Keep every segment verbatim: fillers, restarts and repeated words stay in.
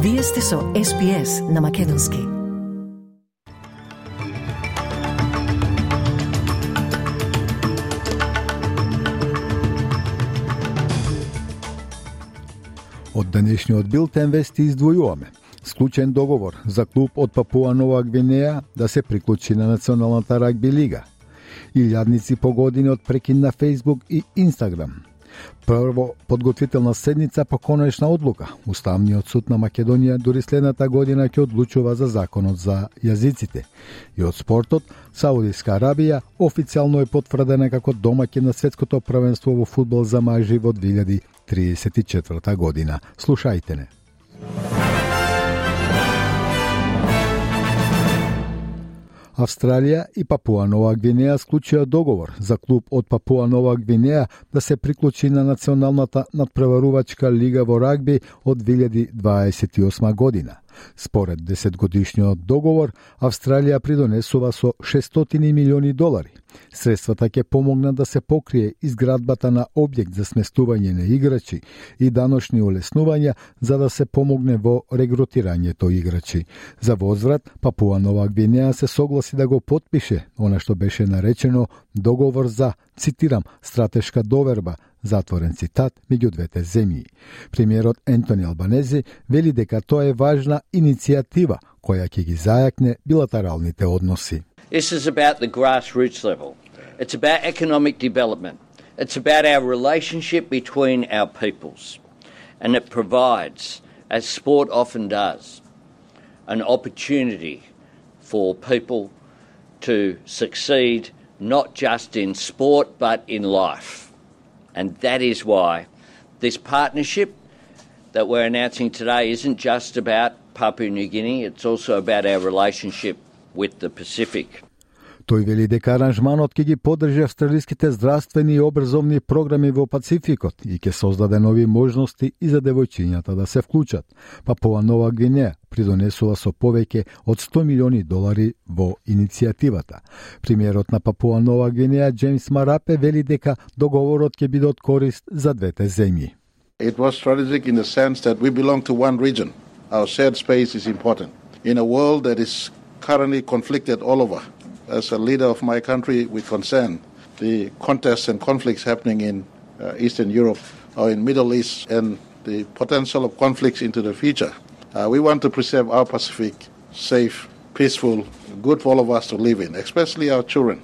Вие сте со Ес Би Ес на Македонски. Од денешниот билтен вести издвојуваме склучен договор за клуб од Папуа Нова Гвинеја да се приклучи на Националната рагби лига. Илјадници по години од прекин на Facebook и Instagram. Прво подготвителна седница по конечна одлука. Уставниот суд на Македонија дури следната година ќе одлучува за законот за јазиците. И од спортот, Саудиска Арабија официјално е потврдена како домаќин на светското првенство во фудбал за мажи во две илјади триесет и четврта година. Слушајте не. Австралија и Папуа Нова Гвинеја склучија договор за клуб од Папуа Нова Гвинеја да се приклучи на Националната надпреварувачка лига во рагби од две илјади дваесет и осма година. Според десетгодишниот договор, Австралија придонесува со шестстотини милиони долари. Средствата ќе помогнат да се покрие изградбата на објект за сместување на играчи и даношни олеснувања за да се помогне во регрутирањето играчи. За возврат, Папуа Нова Гвинеја се согласи да го потпише она што беше наречено договор за, цитирам, стратешка доверба, затворен цитат, меѓу двете земји. Премиерот Ентони Албанези вели дека тоа е важна иницијатива која ќе ги зајакне билатералните односи. This is about the grassroots level. It's about economic development. It's about our relationship between our peoples. And it provides, as sport often does, an opportunity for people to succeed not just in sport but in life. And that is why this partnership that we're announcing today isn't just about Papua New Guinea, it's also about our relationship with the Pacific. Тој вели дека аранжманот ќе ги поддржи австралиските здравствени и образовни програми во Пацификот и ќе создаде нови можности и за девојчињата да се вклучат. Папуа Нова Гвинеја придонесува со повеќе од сто милиони долари во иницијативата. Премиерот на Папуа Нова Гвинеја Джеймс Марапе вели дека договорот ќе биде од корист за двете земји. It was strategic in the sense that we belong to one region. Our shared space is important. In a world that is currently conflicted all over, as a leader of my country, we concern the contests and conflicts happening in uh, Eastern Europe or in Middle East and the potential of conflicts into the future. Uh, we want to preserve our Pacific safe, peaceful, good for all of us to live in, especially our children.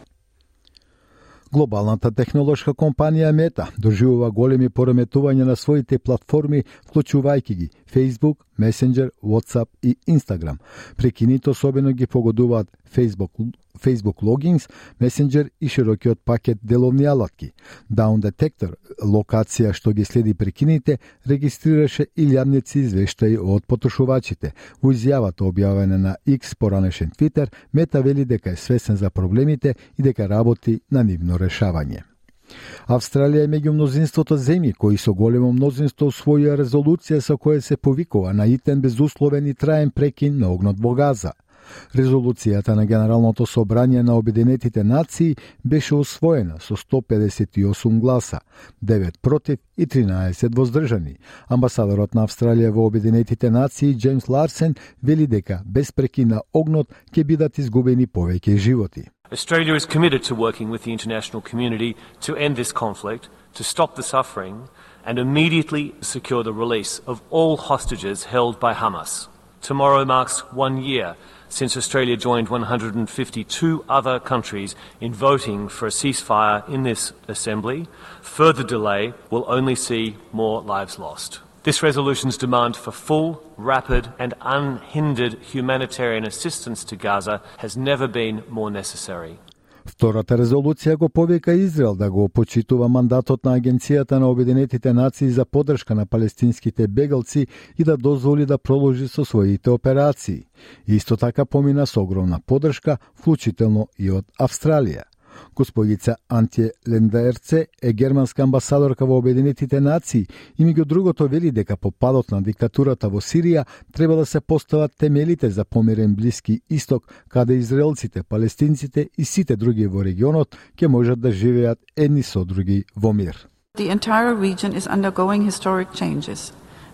Глобалната технолошка компанија Мета доживува големи пореметувања на своите платформи, вклучувајќи ги Facebook, Messenger, WhatsApp и Instagram. Прекините особено ги погодуваат Facebook, Facebook Logins, Messenger и широкиот пакет деловни алатки. Down Detector, локација што ги следи прекините, регистрираше илјадници извештаи од потрошувачите. Во изјавата објавена на X, поранешен Twitter, Мета вели дека е свесен за проблемите и дека работи на нивно решавање. Австралија е меѓу мнозинството земји кои со големо мнозинство усвоија резолуција со која се повикува на итен безусловен и траен прекин на огнот во Газа. Резолуцијата на Генералното собрание на Обединетите нации беше усвоена со сто педесет и осум гласа, девет против и тринаесет воздржани. Амбасадорот на Австралија во Обединетите нации Джеймс Ларсен вели дека без прекин на огнот ќе бидат изгубени повеќе животи. Australia is committed to working with the international community to end this conflict, to stop the suffering, and immediately secure the release of all hostages held by Hamas. Tomorrow marks one year since Australia joined one hundred fifty-two other countries in voting for a ceasefire in this assembly. Further delay will only see more lives lost. This resolution's demand for full, rapid and unhindered humanitarian assistance to Gaza has never been more necessary. Втората резолуција го повика Израел да го почитува мандатот на Агенцијата на Обединетите нации за поддршка на палестинските бегалци и да дозволи да продолжи со своите операции. Исто така помина со огромна поддршка, вклучително и од Австралија. Господица Антје Лендерце е германска амбасадорка во Обединетите нации и меѓу другото вели дека по падот на диктатурата во Сирија треба да се постават темелите за помирен Блиски Исток, каде израелците, палестинците и сите други во регионот ќе можат да живеат едни со други во мир. The entire region is undergoing historic changes.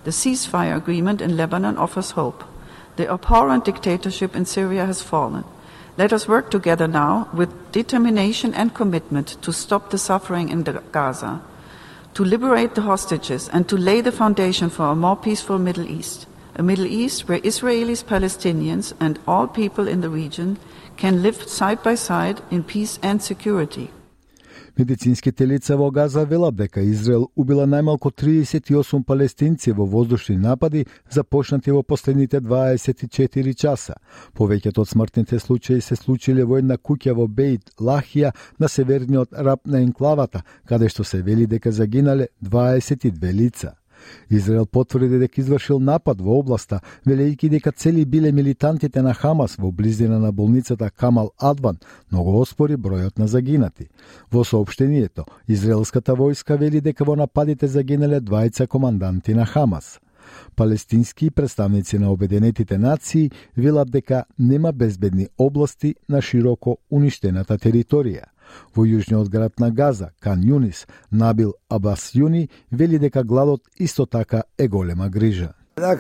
The ceasefire agreement in Lebanon offers hope. The abhorrent dictatorship in Syria has fallen. Let us work together now with determination and commitment to stop the suffering in Gaza, to liberate the hostages and to lay the foundation for a more peaceful Middle East. A Middle East where Israelis, Palestinians and all people in the region can live side by side in peace and security. Медицинските лица во Газа велат дека Израел убила најмалку триесет и осум палестинци во воздушни напади започнати во последните дваесет и четири часа. Повеќето од смртните случаи се случиле во една куќа во Бейт Лахија на северниот раб на енклавата, каде што се вели дека загинале дваесет и две лица. Израел потврди дека извршил напад во областа, велејќи дека цели биле милитантите на Хамас во близина на болницата Камал Адван, но го оспори бројот на загинати. Во соопштението, израелската војска вели дека во нападите загинале двајца команданти на Хамас. Палестински представници на Обединетите нации велат дека нема безбедни области на широко уништената територија. Во јужниот град на Газа, Кан Јунис, Набил Абас Јуни вели дека гладот исто така е голема грижа.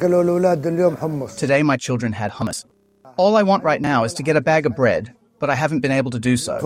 Today my children had hummus. All I want right now is to get a bag of bread, but I haven't been able to do so.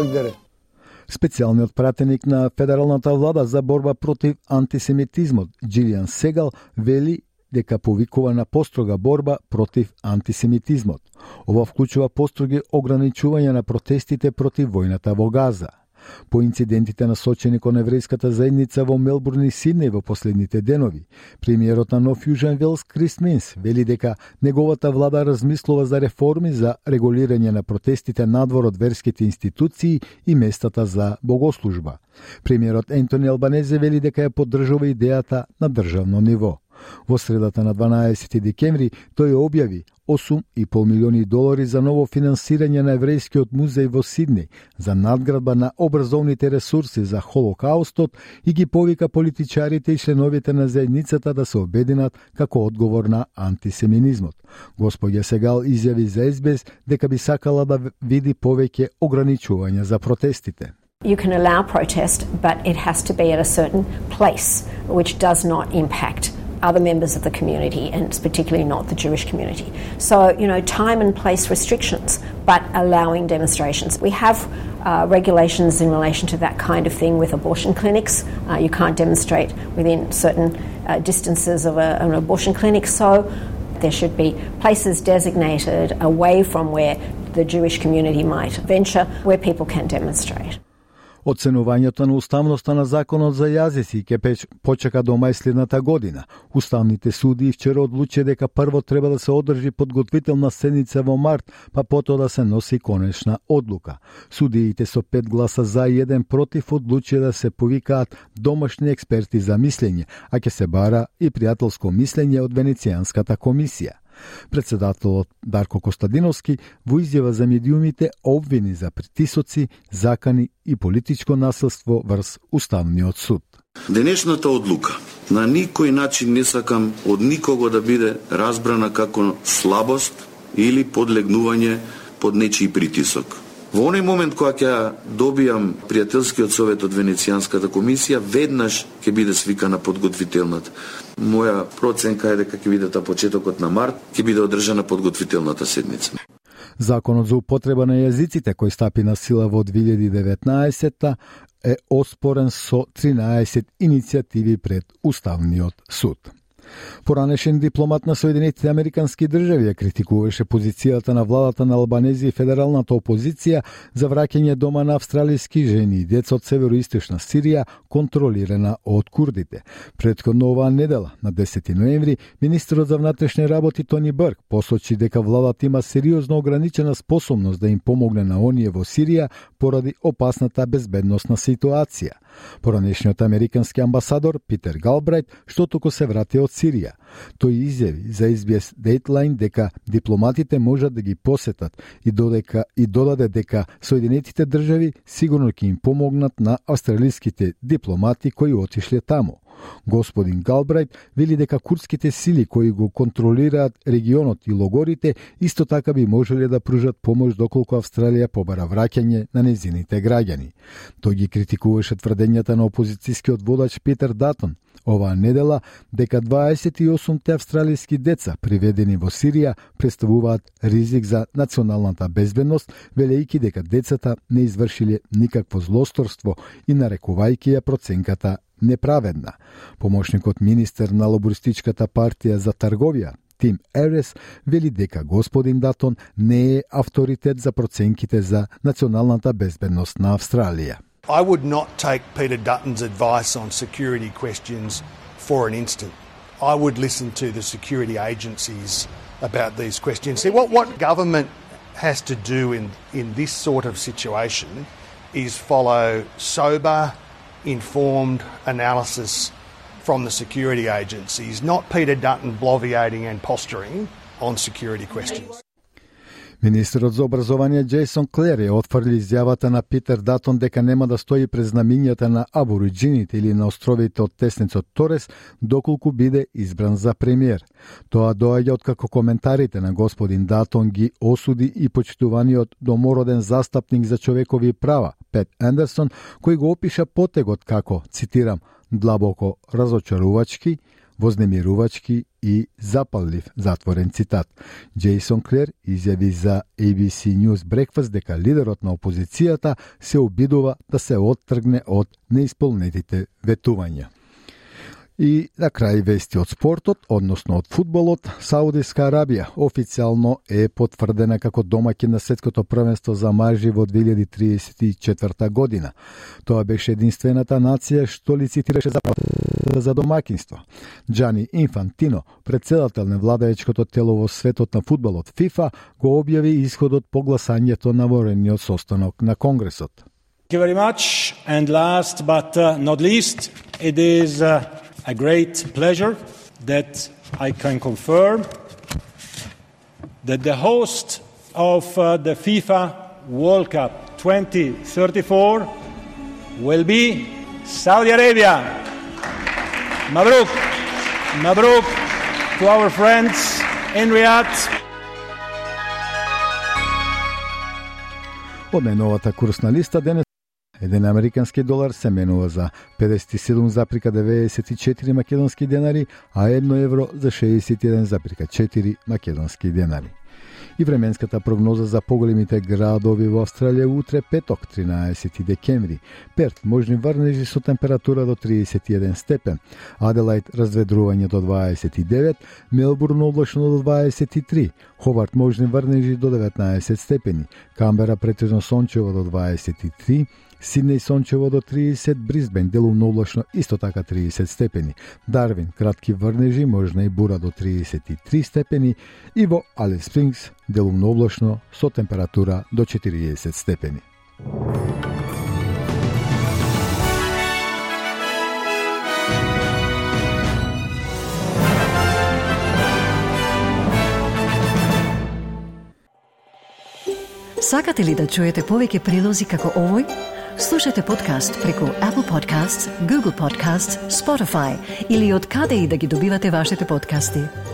Специјалниот пратеник на федералната влада за борба против антисемитизмот, Джилијан Сегал, вели дека повикува на построга борба против антисемитизмот. Ова вклучува построги ограничување на протестите против војната во Газа. По инцидентите насочени кон еврејската заедница во Мелбурн и Сиднеј во последните денови, премиерот на Нов Јужен Велс Крис Минс вели дека неговата влада размислува за реформи за регулирање на протестите надвор од верските институции и местата за богослужба. Премиерот Ентони Албанезе вели дека ја поддржува идејата на државно ниво. Во средата на дванаесети декември тој објави осум и пол милиони долари за ново финансирање на еврејскиот музеј во Сиднеј за надградба на образовните ресурси за Холокаустот и ги повика политичарите и членовите на заедницата да се обединат како одговор на антисеминизмот. Господја Сегал изјави за Ес Би Ес дека би сакала да види повеќе ограничувања за протестите. You can allow protest, but it has to be at a certain place which does not impact other members of the community, and it's particularly not the Jewish community. So, you know, time and place restrictions, but allowing demonstrations. We have uh, regulations in relation to that kind of thing with abortion clinics. Uh, you can't demonstrate within certain uh, distances of a, an abortion clinic, so there should be places designated away from where the Jewish community might venture, where people can demonstrate. Оценувањето на уставноста на законот за јазици ќе почека до мај следната година. Уставните суди вчера одлучи дека прво треба да се одржи подготвителна седница во март, па потоа да се носи конечна одлука. Судиите со пет гласа за и еден против одлучи да се повикаат домашни експерти за мислење, а ќе се бара и пријателско мислење од Венецијанската комисија. Председателот Дарко Костадиновски во изјава за медиумите обвини за притисоци, закани и политичко насилство врз Уставниот суд. Денешната одлука на никој начин не сакам од никого да биде разбрана како слабост или подлегнување под нечiji притисок. Во оној момент кога ќе добијам пријателскиот совет од Венецијанската комисија, веднаш ќе биде свикана подготвителната. Моја проценка е дека ќе биде та почетокот на март, ќе биде одржана подготвителната седница. Законот за употреба на јазиците кој стапи на сила во две илјади и деветнаесетта е оспорен со тринаесет иницијативи пред Уставниот суд. Поранешен дипломат на Соединетите Американски држави ја критикуваше позицијата на владата на Албанези и федералната опозиција за враќање дома на австралиски жени и деца од североисточна Сирија, контролирана од курдите. Претходно оваа недела, на десети ноември, министерот за внатрешни работи Тони Брк посочи дека владата има сериозно ограничена способност да им помогне на оние во Сирија поради опасната безбедносна ситуација. Поранешниот американски амбасадор Питер Галбрајт што току се врати од Сирија. Тој изјави за Ес Би Ес Дејтлайн дека дипломатите можат да ги посетат и додека и додаде дека Соединетите држави сигурно ќе им помогнат на австралиските дипломати кои отишле таму. Господин Галбрајт вели дека курдските сили кои го контролираат регионот и логорите исто така би можеле да пружат помош доколку Австралија побара враќање на незините граѓани. Тој ги критикуваше тврдењата на опозицијскиот водач Питер Датон оваа недела дека дваесет и осумте австралиски деца приведени во Сирија представуваат ризик за националната безбедност, велејќи дека децата не извршиле никакво злосторство и нарекувајќи ја проценката неправедна. Помошникот министер на лабористичката партија за трговија Тим Ерес вели дека господин Датон не е авторитет за проценките за националната безбедност на Австралија. I would not take Peter Dutton's advice on security questions for an instant. I would listen to the security agencies about these questions. See, what, what government has to do in, in this sort of situation is follow sober, informed analysis from the security agencies, not Peter Dutton bloviating and posturing on security questions. Министерот за образование Джейсон Клер ја отфрли изјавата на Питер Датон дека нема да стои пред знамињата на абориджините или на островите од тесницот Торес доколку биде избран за премиер. Тоа доаѓа откако коментарите на господин Датон ги осуди и почитуваниот домороден застапник за човекови права Пет Андерсон, кој го опиша потегот како, цитирам, длабоко разочарувачки, вознемирувачки и запаллив, затворен цитат. Джейсон Клер изјави за A B C News Breakfast дека лидерот на опозицијата се обидува да се оттргне од неисполнетите ветувања. И на крај вести од спортот, односно од фудбалот, Саудиска Арабија официјално е потврдена како домаќин на светското првенство за мажи во две илјади триесет и четврта година. Тоа беше единствената нација што лицитираше за за домакинство. Джани Инфантино, председател на владаечкото тело во светот на фудбалот FIFA, го објави исходот по гласањето на ворениот состанок на Конгресот. Thank you very much. And last but uh, not least, it is uh, a great pleasure that I can confirm that the host of uh, the FIFA World Cup twenty thirty-four will be Saudi Arabia. Mabruk, Mabruk to our friends in Riyadh. Од најновата курсна листа денес еден американски долар се менува за педесет и седум запирка деветдесет и четири македонски денари, а едно евро за шеесет и еден запирка четири македонски денари. И временската прогноза за поголемите градови во Австралија утре петок, тринаесети декември. Перт можни врнежи со температура до триесет и еден степен, Аделајд разведрување до дваесет и девет, Мелбурн облачно до дваесет и три, Хобарт можни врнежи до деветнаесет степени, Камбера претежно сончево до дваесет и три, Сиднеј сончево до триесет, Брисбен делумно облачно исто така триесет степени, Дарвин кратки врнежи, можна и бура до триесет и три степени и во Алис Спрингс делумно облачно со температура до четириесет степени. Сакате ли да чуете повеќе прилози како овој? Слушате подкаст преку Apple Podcasts, Google Podcasts, Spotify или од каде и да ги добивате вашите подкасти.